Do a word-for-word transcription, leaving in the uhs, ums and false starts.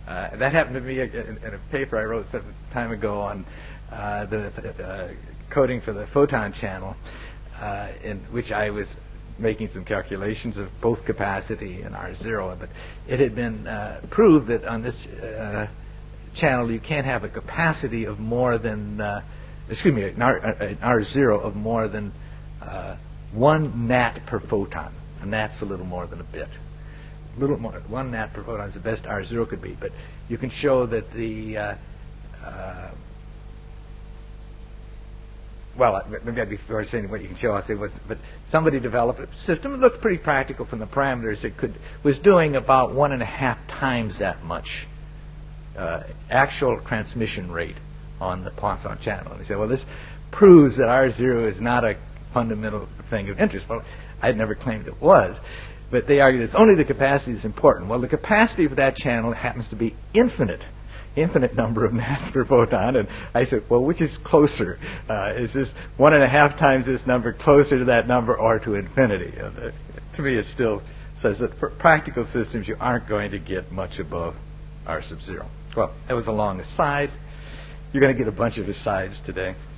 Uh, that happened to me in, in a paper I wrote some time ago on uh, the uh, coding for the photon channel, uh, in which I was making some calculations of both capacity and R zero. But it had been uh, proved that on this uh, channel you can't have a capacity of more than, uh, excuse me, an R, an R zero of more than uh, one nat per photon. A nat's a little more than a bit. Little more, one nat per photon is the best R zero could be. But you can show that the uh, uh, well, maybe before saying what you can show, I'll say what's, but somebody developed a system that looked pretty practical from the parameters. It could was doing about one and a half times that much uh, actual transmission rate on the Poisson channel. And he said, well, this proves that R zero is not a fundamental thing of interest. Well, I'd never claimed it was. But they argued it's only the capacity that's important. Well, the capacity of that channel happens to be infinite, infinite number of nats per photon. And I said, well, which is closer? Uh, is this one and a half times this number closer to that number or to infinity? Uh, the, to me, it still says that for practical systems, you aren't going to get much above R sub zero. Well, that was a long aside. You're going to get a bunch of asides today.